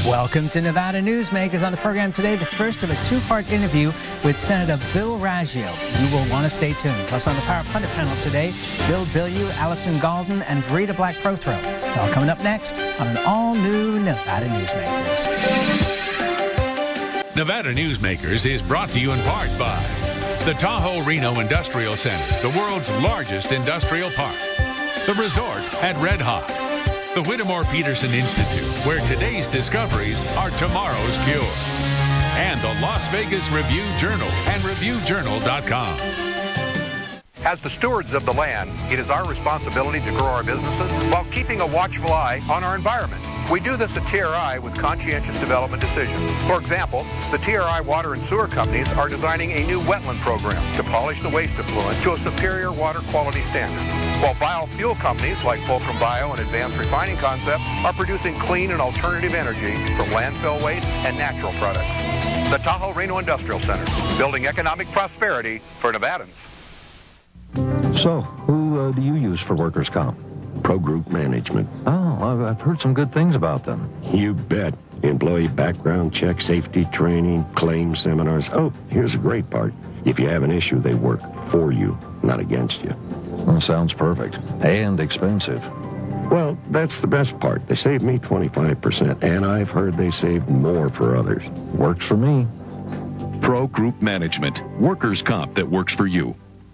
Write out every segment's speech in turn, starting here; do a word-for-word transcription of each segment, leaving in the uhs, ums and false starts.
Welcome to Nevada Newsmakers. On the program today, the first of a two-part interview with Senator Bill Raggio. You will want to stay tuned. Plus, on the Power Pundit panel today, Bill Bilyeu, Allison Galden, and Rita Black Prothrow. It's all coming up next on an all-new Nevada Newsmakers. Nevada Newsmakers is brought to you in part by the Tahoe Reno Industrial Center, the world's largest industrial park. The resort at Red Hawk. The Whittemore Peterson Institute, where today's discoveries are tomorrow's cure. And the Las Vegas Review Journal and review journal dot com. As the stewards of the land, it is our responsibility to grow our businesses while keeping a watchful eye on our environment. We do this at T R I with conscientious development decisions. For example, the T R I water and sewer companies are designing a new wetland program to polish the waste effluent to a superior water quality standard, while biofuel companies like Fulcrum Bio and Advanced Refining Concepts are producing clean and alternative energy from landfill waste and natural products. The Tahoe Reno Industrial Center, building economic prosperity for Nevadans. So, who uh, do you use for workers' comp? Pro Group Management. Oh, I've, I've heard some good things about them. You bet. Employee background check, safety training, claim seminars. Oh, here's the great part. If you have an issue, they work for you, not against you. Well, sounds perfect. And expensive. Well, that's the best part. They saved me twenty-five percent, and I've heard they saved more for others. Works for me. Pro Group Management. Workers' comp that works for you.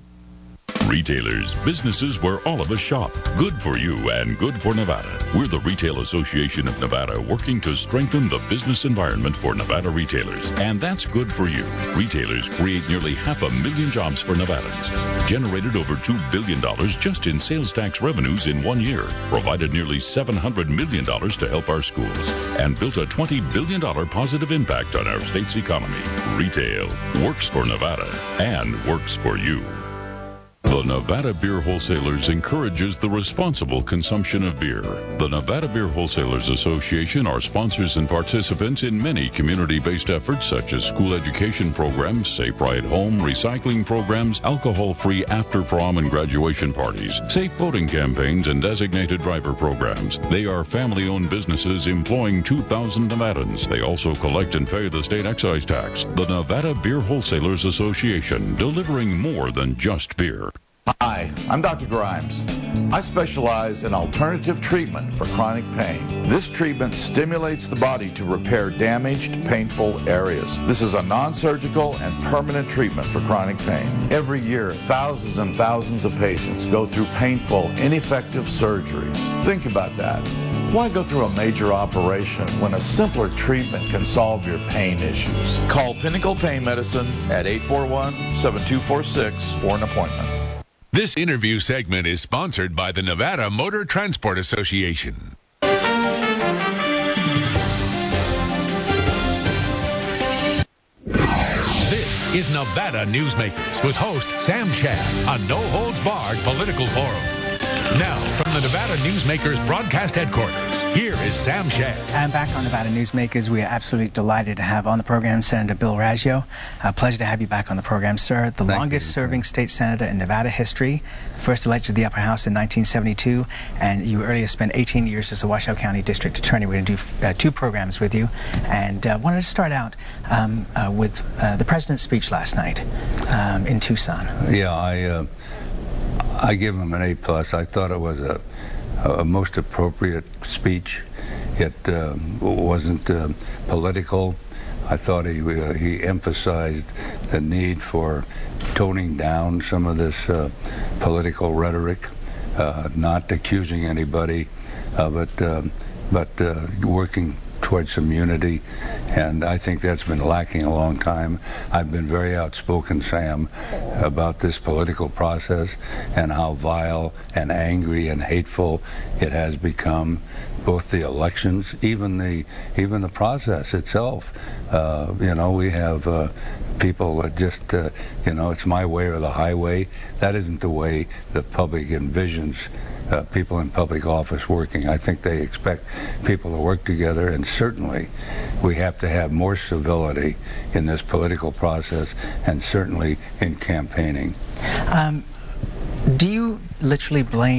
Retailers, businesses where all of us shop. Good for you and good for Nevada. We're the Retail Association of Nevada, working to strengthen the business environment for Nevada retailers. And that's good for you. Retailers create nearly half a million jobs for Nevadans. Generated over two billion dollars just in sales tax revenues in one year. Provided nearly seven hundred million dollars to help our schools. And built a twenty billion dollars positive impact on our state's economy. Retail works for Nevada and works for you. The Nevada Beer Wholesalers encourages the responsible consumption of beer. The Nevada Beer Wholesalers Association are sponsors and participants in many community-based efforts such as school education programs, safe ride home, recycling programs, alcohol-free after-prom and graduation parties, safe voting campaigns, and designated driver programs. They are family-owned businesses employing two thousand Nevadans. They also collect and pay the state excise tax. The Nevada Beer Wholesalers Association, delivering more than just beer. Hi, I'm Doctor Grimes. I specialize in alternative treatment for chronic pain. This treatment stimulates the body to repair damaged, painful areas. This is a non-surgical and permanent treatment for chronic pain. Every year, thousands and thousands of patients go through painful, ineffective surgeries. Think about that. Why go through a major operation when a simpler treatment can solve your pain issues? Call Pinnacle Pain Medicine at eight four one, seven two four six for an appointment. This interview segment is sponsored by the Nevada Motor Transport Association. This is Nevada Newsmakers with host Sam Shad, a no-holds-barred political forum. Now, from the Nevada Newsmakers broadcast headquarters, here is Sam Shad. And back on Nevada Newsmakers, we are absolutely delighted to have on the program Senator Bill Raggio. A pleasure to have you back on the program, sir. The longest-serving state senator in Nevada history, first elected to the upper house in nineteen seventy-two, and you earlier spent eighteen years as a Washoe County District Attorney. We're going to do uh, two programs with you, and uh, wanted to start out um, uh, with uh, the president's speech last night um, in Tucson. Yeah, I... Uh I give him an A plus. I thought it was a, a most appropriate speech. It uh, wasn't uh, political. I thought he uh, he emphasized the need for toning down some of this uh, political rhetoric, uh, not accusing anybody of it, uh, but uh, working towards some unity, and I think that's been lacking a long time. I've been very outspoken, Sam, about this political process and how vile and angry and hateful it has become. Both the elections, even the even the process itself. Uh, you know, we have uh, people that just, uh, you know, it's my way or the highway. That isn't the way the public envisions uh, people in public office working. I think they expect people to work together, and certainly we have to have more civility in this political process, and certainly in campaigning. Um, do you literally blame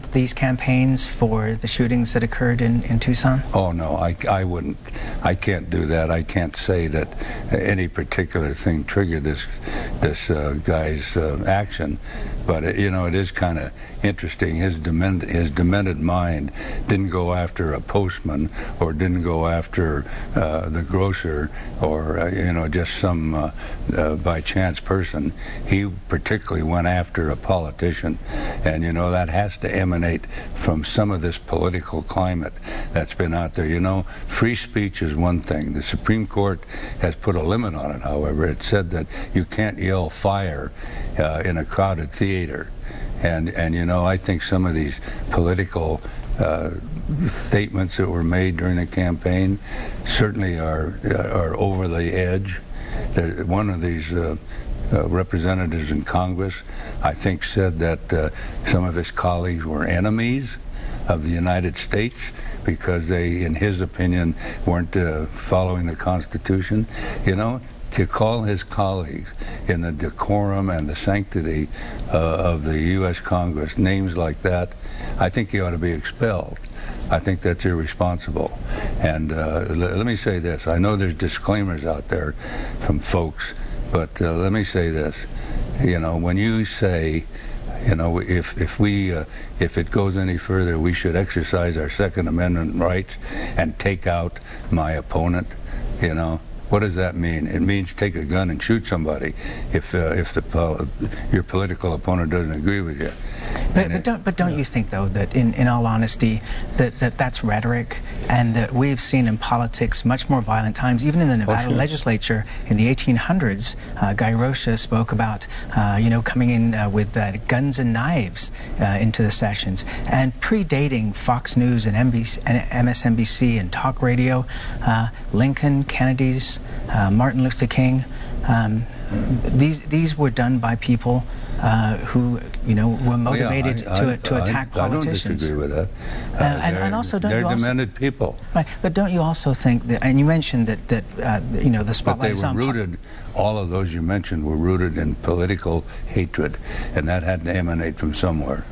these campaigns for the shootings that occurred in, in Tucson? Oh, no, I, I wouldn't. I can't do that. I can't say that any particular thing triggered this this uh, guy's uh, action. But, it, you know, it is kind of interesting. His demented, his demented mind didn't go after a postman or didn't go after uh, the grocer or, uh, you know, just some uh, uh, by chance person. He particularly went after a politician. And, you know, that has to emanate from some of this political climate that's been out there. You know, free speech is one thing. The Supreme Court has put a limit on it, however. It said that you can't yell fire uh, in a crowded theater. And, and, you know, I think some of these political uh, statements that were made during the campaign certainly are, are over the edge. There, one of these uh, uh, representatives in Congress, I think, said that uh, some of his colleagues were enemies of the United States because they, in his opinion, weren't uh, following the Constitution. You know, to call his colleagues in the decorum and the sanctity uh, of the U S Congress names like that, I think he ought to be expelled. I think that's irresponsible. And uh, l- let me say this. I know there's disclaimers out there from folks, but uh, let me say this. You know, when you say, you know, if if we uh, if it goes any further, we should exercise our Second Amendment rights and take out my opponent, you know, what does that mean? It means take a gun and shoot somebody if uh, if the pol- your political opponent doesn't agree with you. But, but don't but don't you think though that in, in all honesty that, that that's rhetoric, and that we've seen in politics much more violent times, even in the Nevada oh, sure. legislature in the eighteen hundreds. Uh, Guy Rocha spoke about uh, you know coming in uh, with uh, guns and knives uh, into the sessions, and predating Fox News and M B C and M S N B C and talk radio. Uh, Lincoln, Kennedy's, uh, Martin Luther King. Um, these these were done by people uh, who you know were motivated oh, yeah, I, to I, to attack I, politicians. I don't disagree with that. Uh, uh, and, and also, don't they're you also, demented people. Right, but don't you also think that? And you mentioned that that uh, you know the But spotlight they is were on rooted. All of those you mentioned were rooted in political hatred, and that had to emanate from somewhere.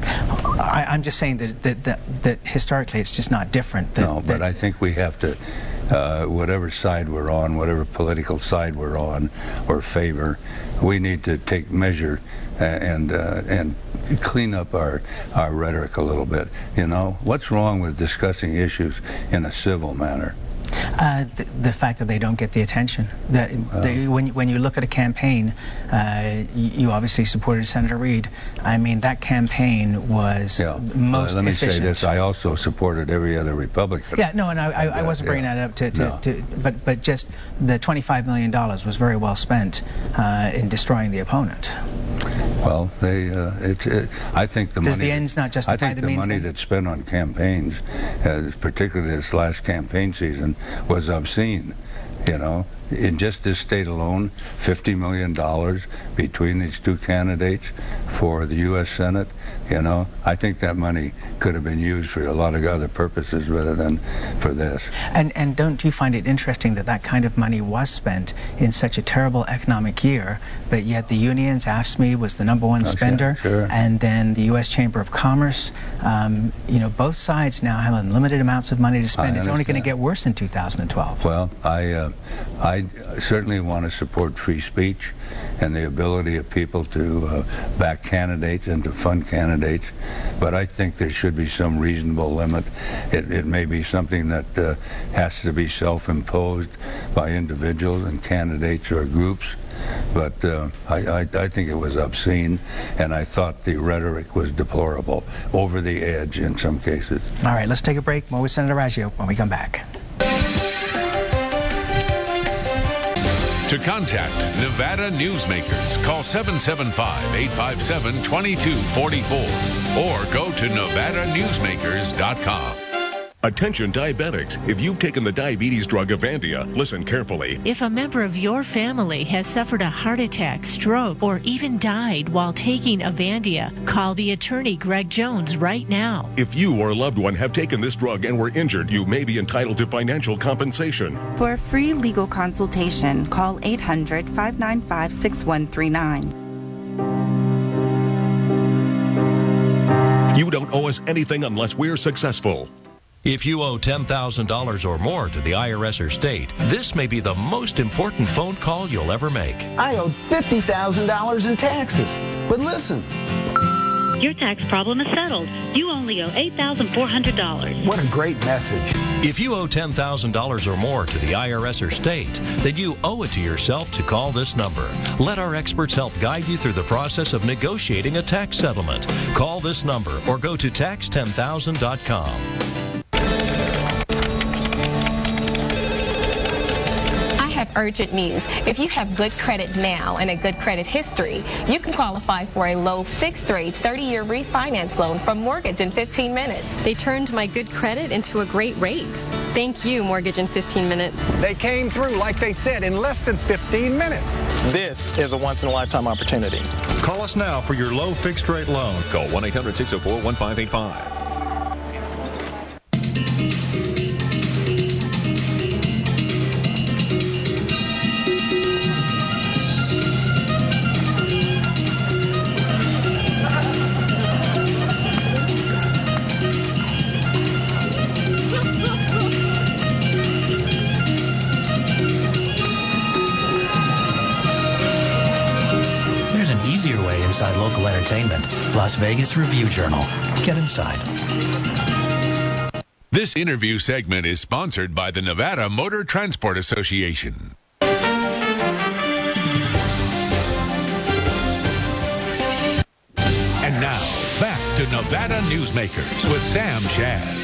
I, I'm just saying that, that that that historically it's just not different. That, no, but that, I think we have to, uh, whatever side we're on, whatever political side we're on or favor, we need to take measure and uh, and clean up our our rhetoric a little bit. You know, what's wrong with discussing issues in a civil manner? Uh, the, the fact that they don't get the attention. That Well, they, when when you look at a campaign, uh, you, you obviously supported Senator Reid. I mean, that campaign was Yeah. most uh, let me efficient. say this: I also supported every other Republican. Yeah, no, and I, I, I wasn't Yeah. bringing that up to, to, No. to but but just the twenty-five million dollars was very well spent uh, in destroying the opponent. Well, they uh, it's. It, I think the Does money. the ends not justify I think the the means money then? that's spent on campaigns, uh, particularly this last campaign season, was obscene. You know, in just this state alone, fifty million dollars between these two candidates for the U S Senate. You know, I think that money could have been used for a lot of other purposes rather than for this. And and don't you find it interesting that that kind of money was spent in such a terrible economic year, but yet the unions, A F S C M E was the number one Oh, sure, spender, sure. and then the U S Chamber of Commerce. Um, you know, both sides now have unlimited amounts of money to spend. I It's only going to understand. get worse in two thousand twelve. Well, I uh, I certainly want to support free speech and the ability of people to uh, back candidates and to fund candidates, but I think there should be some reasonable limit. It, it may be something that uh, has to be self-imposed by individuals and candidates or groups, but uh, I, I, I think it was obscene, and I thought the rhetoric was deplorable, over the edge in some cases. All right, let's take a break. More with Senator Raggio when we come back. To contact Nevada Newsmakers, call seven seven five, eight five seven, two two four four or go to nevada newsmakers dot com. Attention diabetics, if you've taken the diabetes drug Avandia, listen carefully. If a member of your family has suffered a heart attack, stroke, or even died while taking Avandia, call the attorney Greg Jones right now. If you or a loved one have taken this drug and were injured, you may be entitled to financial compensation. For a free legal consultation, call eight hundred, five nine five, six one three nine. You don't owe us anything unless we're successful. If you owe ten thousand dollars or more to the I R S or state, this may be the most important phone call you'll ever make. I owed fifty thousand dollars in taxes. But listen. Your tax problem is settled. You only owe eight thousand four hundred dollars. What a great message. If you owe ten thousand dollars or more to the I R S or state, then you owe it to yourself to call this number. Let our experts help guide you through the process of negotiating a tax settlement. Call this number or go to tax ten thousand dot com. Urgent news. If you have good credit now and a good credit history, you can qualify for a low fixed rate thirty-year refinance loan from Mortgage in fifteen minutes. They turned my good credit into a great rate. Thank you, Mortgage in fifteen minutes. They came through, like they said, in less than fifteen minutes. This is a once-in-a-lifetime opportunity. Call us now for your low fixed rate loan. Call one eight hundred six oh four one five eight five. Inside local entertainment. Las Vegas Review Journal. Get inside. This interview segment is sponsored by the Nevada Motor Transport Association. And now, back to Nevada Newsmakers with Sam Shad.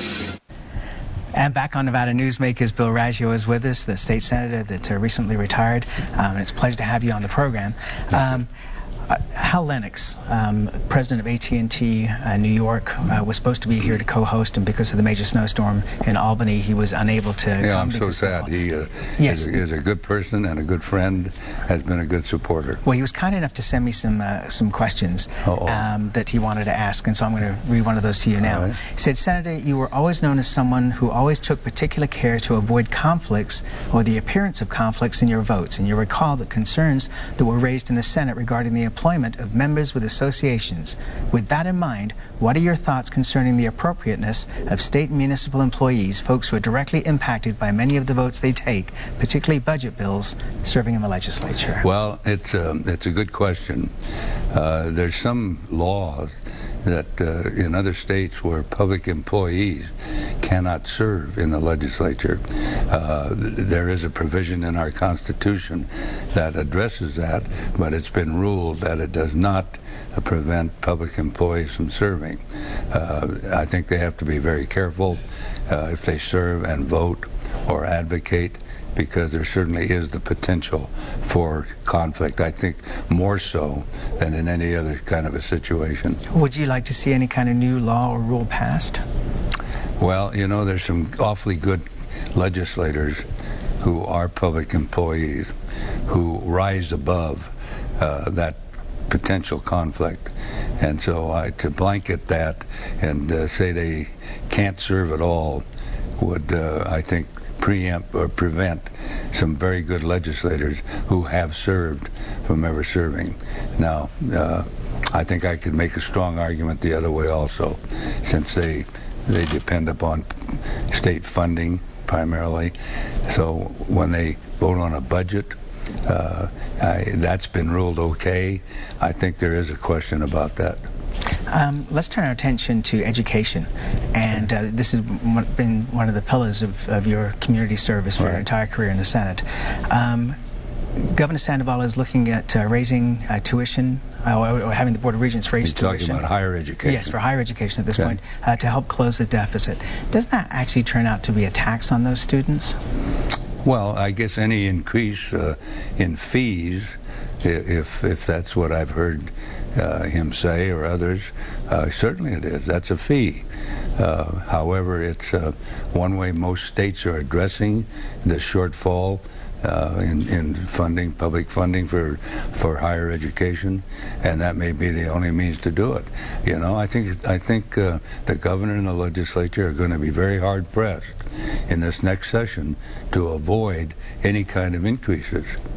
And back on Nevada Newsmakers, Bill Raggio is with us, the state senator that uh, recently retired. Um, and it's a pleasure to have you on the program. Um, Uh, Hal Lennox, um, president of A T and T uh, New York, uh, was supposed to be here to co-host, and because of the major snowstorm in Albany, he was unable to Yeah, come I'm so sad. He uh, yes. is, is a good person and a good friend, has been a good supporter. Well, he was kind enough to send me some uh, some questions um, that he wanted to ask, and so I'm going to read one of those to you now. Right. He said, Senator, you were always known as someone who always took particular care to avoid conflicts or the appearance of conflicts in your votes, and you recall the concerns that were raised in the Senate regarding the employment of members with associations. With that in mind, what are your thoughts concerning the appropriateness of state and municipal employees, folks who are directly impacted by many of the votes they take, particularly budget bills, serving in the legislature? Well, it's a, it's a good question. Uh, there's some laws that uh, in other states where public employees cannot serve in the legislature. Uh, there is a provision in our Constitution that addresses that, but it's been ruled that it does not uh, prevent public employees from serving. Uh, I think they have to be very careful uh, if they serve and vote or advocate, because there certainly is the potential for conflict, I think more so than in any other kind of a situation. Would you like to see any kind of new law or rule passed? Well, you know, there's some awfully good legislators who are public employees who rise above uh, that potential conflict. And so I, to blanket that and uh, say they can't serve at all would, uh, I think, preempt or prevent some very good legislators who have served from ever serving. Now, uh, I think I could make a strong argument the other way also, since they they depend upon state funding primarily. So when they vote on a budget, uh, I, that's been ruled okay. I think there is a question about that. Um, let's turn our attention to education, and uh, this has been one of the pillars of, of your community service for right. your entire career in the Senate. Um, Governor Sandoval is looking at uh, raising uh, tuition, uh, or, or having the Board of Regents raise He's tuition. He's talking about higher education. Yes, for higher education at this okay. point, uh, to help close the deficit. Doesn't that actually turn out to be a tax on those students? Well, I guess any increase uh, in fees, if if that's what I've heard uh, him say or others, uh, certainly it is. That's a fee. Uh, however, it's uh, one way most states are addressing the shortfall uh, in, in funding, public funding for for higher education, and that may be the only means to do it. You know, I think I think uh, the governor and the legislature are going to be very hard pressed in this next session to avoid any kind of increases.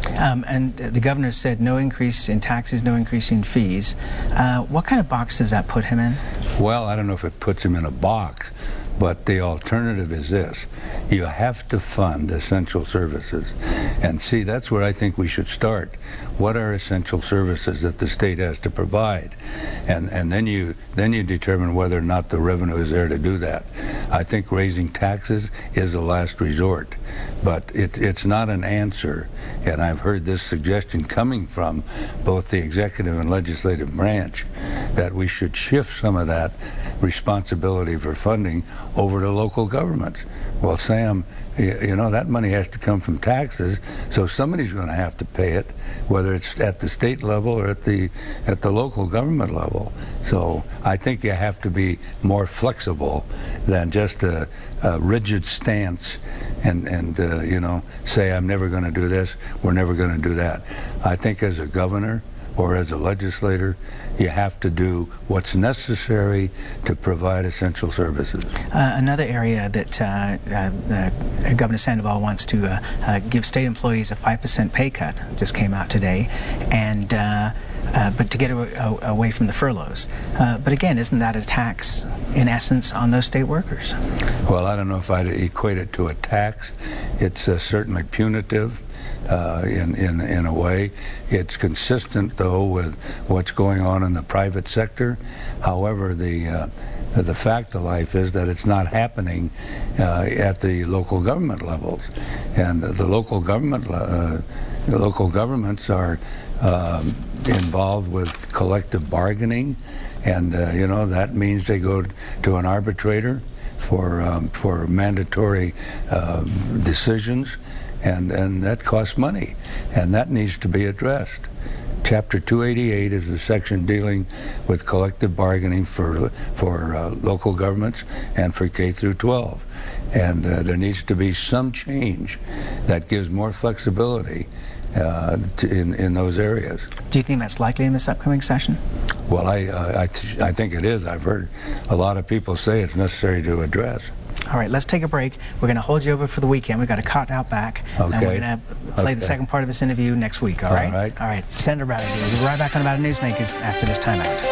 Um, and the governor said no increase in taxes, no increase in fees. Uh, what kind of box does that put him in? Well, I don't know if it puts him in a box, but the alternative is this. You have to fund essential services. And see, that's where I think we should start. What are essential services that the state has to provide? And and then you then you determine whether or not the revenue is there to do that. I think raising taxes is a last resort, but it, it's not an answer. And I've heard this suggestion coming from both the executive and legislative branch that we should shift some of that responsibility for funding over to local governments. Well, Sam, you know, that money has to come from taxes, so somebody's going to have to pay it, whether it's at the state level or at the at the local government level. So I think you have to be more flexible than just a, a rigid stance and, and uh, you know, say, I'm never going to do this, we're never going to do that. I think as a governor or as a legislator, you have to do what's necessary to provide essential services. Uh, another area that uh, uh, uh, Governor Sandoval wants to uh, uh, give state employees a five percent pay cut, just came out today, and uh, uh, but to get a, a, away from the furloughs. Uh, but again, isn't that a tax, in essence, on those state workers? Well, I don't know if I'd equate it to a tax. It's uh, certainly punitive. Uh, in, in in a way. It's consistent, though, with what's going on in the private sector. However, the uh, the fact of life is that it's not happening uh, at the local government levels, and the local government uh, the local governments are um, involved with collective bargaining, and uh, you know that means they go to an arbitrator for um, for mandatory uh, decisions. And, and that costs money, and that needs to be addressed. Chapter two eighty-eight is the section dealing with collective bargaining for for uh, local governments and for K through twelve. And uh, there needs to be some change that gives more flexibility uh, to, in, in those areas. Do you think that's likely in this upcoming session? Well, I, uh, I, th- I think it is. I've heard a lot of people say it's necessary to address. All right, let's take a break. We're going to hold you over for the weekend. We've got a cot out back. Okay. And we're going to play okay. the second part of this interview next week, all right? All right. All right, Senator Bradley. We'll be right back on Nevada Newsmakers after this timeout.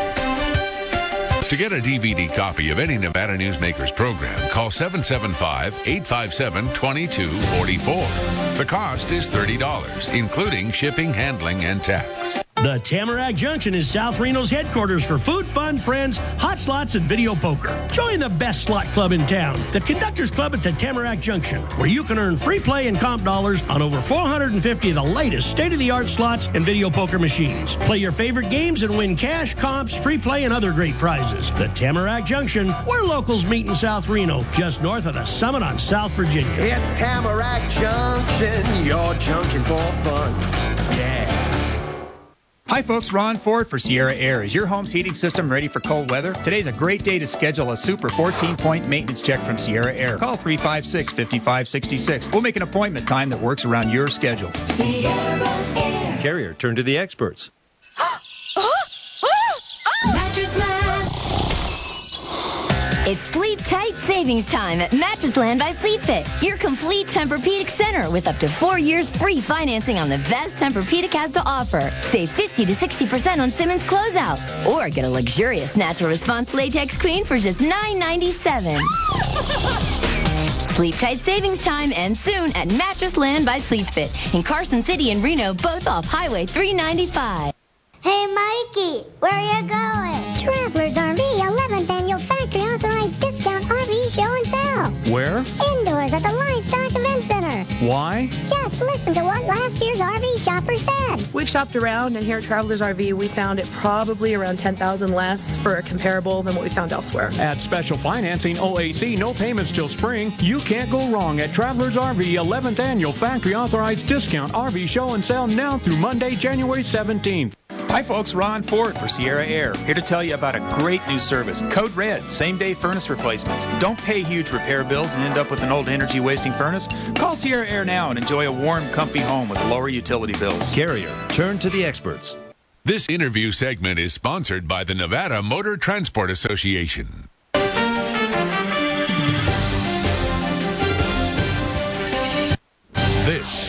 To get a D V D copy of any Nevada Newsmakers program, call seven seven five, eight five seven, two two four four. The cost is thirty dollars, including shipping, handling, and tax. The Tamarack Junction is South Reno's headquarters for food, fun, friends, hot slots, and video poker. Join the best slot club in town, the Conductors Club at the Tamarack Junction, where you can earn free play and comp dollars on over four hundred fifty of the latest state-of-the-art slots and video poker machines. Play your favorite games and win cash, comps, free play, and other great prizes. The Tamarack Junction, where locals meet in South Reno, just north of the Summit on South Virginia. It's Tamarack Junction, your junction for fun. Yeah. Hi folks, Ron Ford for Sierra Air. Is your home's heating system ready for cold weather? Today's a great day to schedule a super fourteen-point maintenance check from Sierra Air. Call three five six, five five six six. We'll make an appointment time that works around your schedule. Sierra Air. Carrier, turn to the experts. Mattress Land. It's Sleep Tight savings time at Mattress Land by Sleep Fit, your complete Tempur-Pedic center with up to four years free financing on the best Tempur-Pedic has to offer. Save fifty to sixty percent on Simmons closeouts, or get a luxurious Natural Response Latex Queen for just nine ninety-seven. Sleep Tight savings time ends soon at Mattress Land by Sleep Fit in Carson City and Reno, both off Highway three ninety-five. Hey, Mikey, where are you going? Travelers R V, eleventh Annual Factory Authorized Discount R V Show and Sell. Where? Indoors at the Livestock Event Center. Why? Just listen to what last year's R V shopper said. We've shopped around, and here at Travelers R V, we found it probably around ten thousand less for a comparable than what we found elsewhere. At special financing, O A C, no payments till spring. You can't go wrong at Travelers R V, eleventh Annual Factory Authorized Discount R V Show and Sell now through Monday, January seventeenth. Hi folks, Ron Ford for Sierra Air, here to tell you about a great new service, Code Red, same-day furnace replacements. Don't pay huge repair bills and end up with an old energy-wasting furnace. Call Sierra Air now and enjoy a warm, comfy home with lower utility bills. Carrier, turn to the experts. This interview segment is sponsored by the Nevada Motor Transport Association. This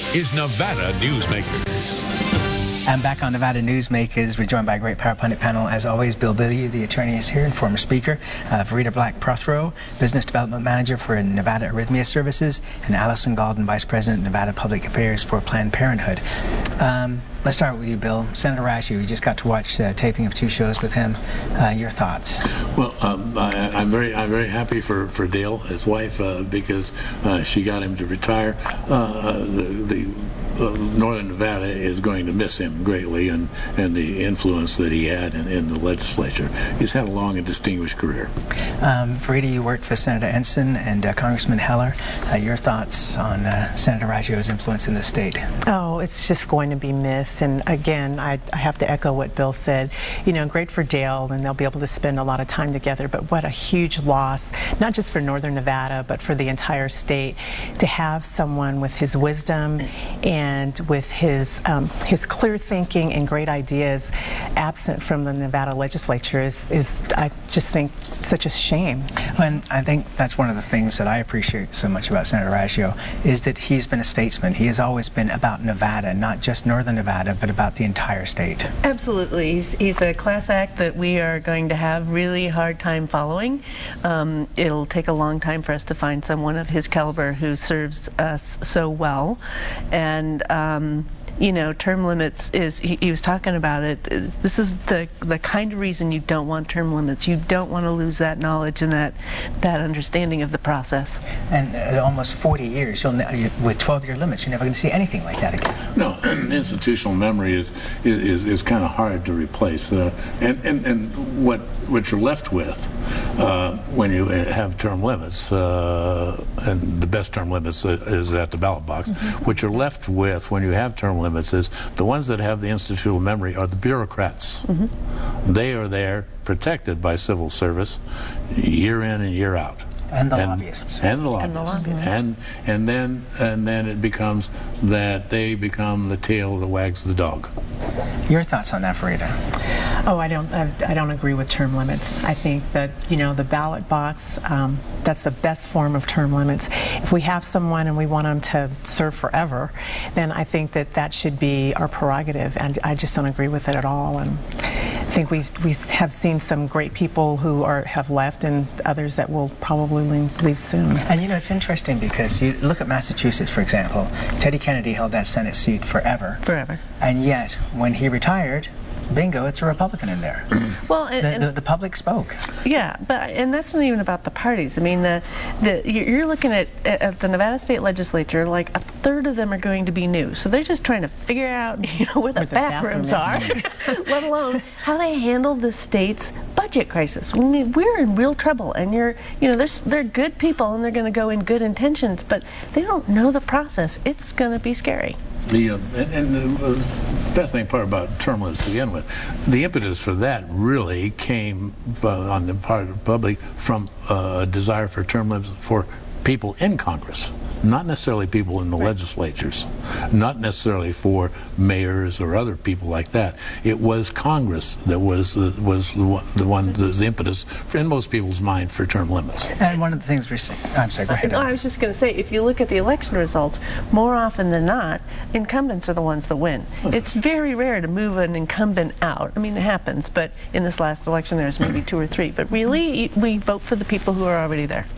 is Nevada Newsmakers. I'm back on Nevada Newsmakers. We're joined by a great Power Pundit panel. As always, Bill Bilyeu, the attorney, is here, and former speaker. Uh, Verita Black-Prothero, business development manager for Nevada Arrhythmia Services, and Allison Galden, vice president, Nevada Public Affairs for Planned Parenthood. Um, let's start with you, Bill. Senator Raggio, you just got to watch uh, taping of two shows with him. Uh, your thoughts? Well, um, I, I'm very, I'm very happy for, for Dale, his wife, uh, because uh, she got him to retire. Uh, the, the Uh, Northern Nevada is going to miss him greatly, and, and the influence that he had in, in the legislature. He's had a long and distinguished career. Um, Verita, you worked for Senator Ensign and uh, Congressman Heller. Uh, your thoughts on uh, Senator Raggio's influence in the state? Oh, it's just going to be missed. And again, I, I have to echo what Bill said. You know, great for Dale, and they'll be able to spend a lot of time together, but what a huge loss, not just for Northern Nevada, but for the entire state, to have someone with his wisdom and And with his um, his clear thinking and great ideas absent from the Nevada legislature is, is I just think, such a shame. And I think that's one of the things that I appreciate so much about Senator Raggio, is that he's been a statesman. He has always been about Nevada, not just Northern Nevada, but about the entire state. Absolutely. He's, he's a class act that we are going to have really hard time following. Um, it'll take a long time for us to find someone of his caliber who serves us so well. And Um, you know, term limits is, he, he was talking about it, this is the the kind of reason you don't want term limits. You don't want to lose that knowledge and that that understanding of the process. And uh, almost forty years, you'll ne- with twelve-year limits, you're never going to see anything like that again. No, institutional memory is is, is kind of hard to replace. Uh, and, and, and what, what you're left with uh, when you have term limits, uh, and the best term limits is at the ballot box, mm-hmm. what you're left with when you have term limits limits is the ones that have the institutional memory are the bureaucrats. Mm-hmm. They are there protected by civil service year in and year out. And the and, lobbyists. And the lobbyists. And, the lobbyists. and and then and then it becomes that they become the tail that wags the dog. Your thoughts on that, Verita? Oh, I don't. I, I don't agree with term limits. I think that, you know, the ballot box, um, that's the best form of term limits. If we have someone and we want them to serve forever, then I think that that should be our prerogative. And I just don't agree with it at all. And I think we we have seen some great people who are have left, and others that will probably leave soon. And you know, it's interesting because you look at Massachusetts, for example. Teddy Kennedy held that Senate seat forever. Forever. And yet, when he retired, bingo, it's a Republican in there. Well, and, the, and the, the public spoke. Yeah, but and that's not even about the parties. I mean, the the you're looking at at the Nevada State Legislature, like a third of them are going to be new, so they're just trying to figure out, you know, where the, where the bathrooms bathroom are, let alone how they handle the state's budget crisis. I mean, we're in real trouble, and you're, you know, there's they're good people and they're going to go in good intentions, but they don't know the process. It's going to be scary. The uh, and, and the fascinating part about term limits to begin with, the impetus for that really came uh, on the part of the public from uh, a desire for term limits for people in Congress, not necessarily people in the right. legislatures, not necessarily for mayors or other people like that. It was Congress that was the, was the one, the, one, the, the impetus for, in most people's mind, for term limits. And one of the things we're seeing, I'm sorry, go ahead. No, I was just going to say, if you look at the election results, more often than not, incumbents are the ones that win. It's very rare to move an incumbent out. I mean, it happens, but in this last election, there's maybe two or three. But really, we vote for the people who are already there.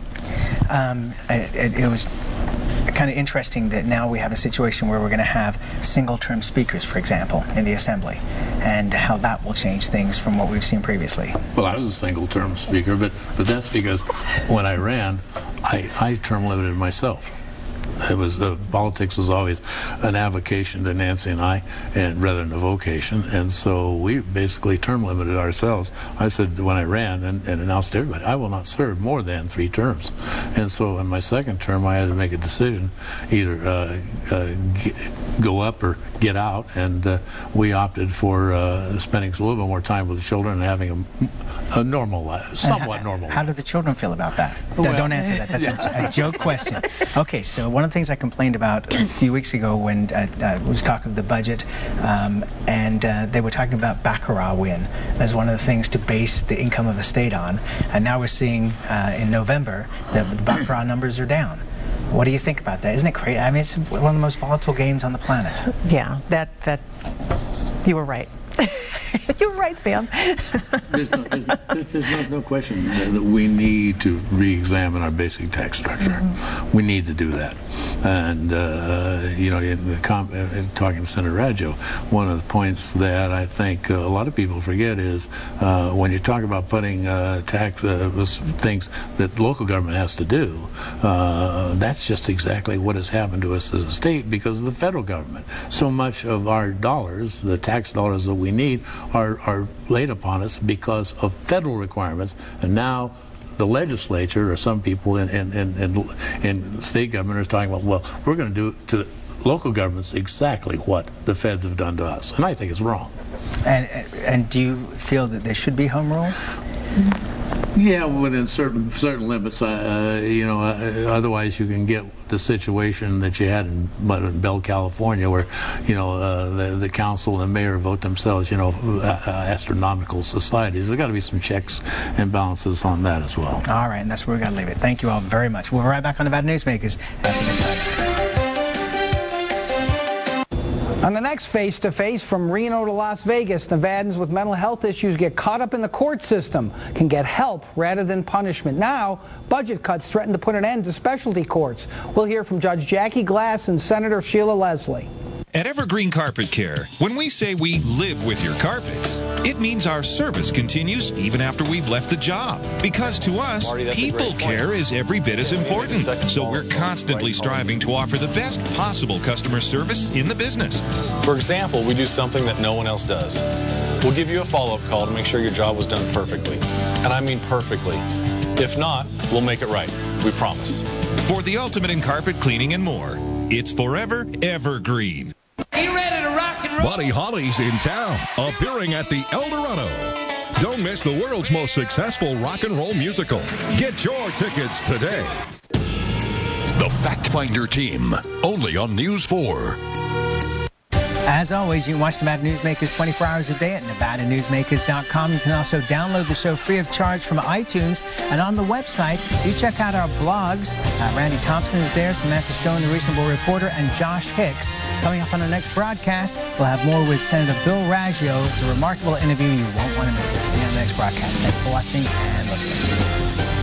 Um, it, it was kind of interesting that now we have a situation where we're going to have single-term speakers, for example, in the Assembly, and how that will change things from what we've seen previously. Well, I was a single-term speaker, but, but that's because when I ran, I, I term limited myself. It was uh, politics was always an avocation to Nancy and I, and rather than a vocation, and so we basically term limited ourselves. I said when I ran and, and announced to everybody, I will not serve more than three terms. And so in my second term, I had to make a decision, either uh, uh, g- go up or get out, and uh, we opted for uh, spending a little bit more time with the children and having a, a normal life, somewhat how, normal life. How do the children feel about that? Well, no, don't answer that. That's yeah. a, a joke question. Okay, so one of the things I complained about a few weeks ago when uh, uh, was talk of the budget, um, and uh, they were talking about Baccarat win as one of the things to base the income of a state on, and now we're seeing uh, in November that the Baccarat numbers are down. What do you think about that? Isn't it crazy? I mean, it's one of the most volatile games on the planet. Yeah, that, that, you were right. You were right, Sam. there's no, there's, there's no, no question that we need to re-examine our basic tax structure. Mm-hmm. We need to do that. And, uh, you know, in the com- in talking to Senator Raggio, one of the points that I think uh, a lot of people forget is uh, when you talk about putting uh, tax uh, things that local government has to do, uh, that's just exactly what has happened to us as a state because of the federal government. So much of our dollars, the tax dollars that we need, are, are laid upon us because of federal requirements, and now the legislature or some people in, in, in, in, in state government are talking about, well, we're going to do to local governments exactly what the feds have done to us, and I think it's wrong. And, and do you feel that there should be home rule? Yeah, within certain certain limits. Uh, you know, uh, otherwise you can get the situation that you had in, in Bell, California, where you know uh, the the council and mayor vote themselves. You know, uh, uh, astronomical societies. There's got to be some checks and balances on that as well. All right, and that's where we got to leave it. Thank you all very much. We'll be right back on Nevada Newsmakers after this time. On the next face-to-face, from Reno to Las Vegas, Nevadans with mental health issues get caught up in the court system, can get help rather than punishment. Now, budget cuts threaten to put an end to specialty courts. We'll hear from Judge Jackie Glass and Senator Sheila Leslie. At Evergreen Carpet Care, when we say we live with your carpets, it means our service continues even after we've left the job. Because to us, Marty, people care is every bit as important. So we're constantly striving to offer the best possible customer service in the business. For example, we do something that no one else does. We'll give you a follow-up call to make sure your job was done perfectly. And I mean perfectly. If not, we'll make it right. We promise. For the ultimate in carpet cleaning and more, it's forever Evergreen. Are you ready to rock and roll? Buddy Holly's in town, appearing at the El Dorado. Don't miss the world's most successful rock and roll musical. Get your tickets today. The Fact Finder Team, only on News four. As always, you can watch Nevada Newsmakers twenty-four hours a day at nevada newsmakers dot com. You can also download the show free of charge from iTunes. And on the website, you check out our blogs. Uh, Randy Thompson is there, Samantha Stone, the Reasonable Reporter, and Josh Hicks. Coming up on our next broadcast, we'll have more with Senator Bill Raggio. It's a remarkable interview. You won't want to miss it. See you on the next broadcast. Thanks for watching and listening.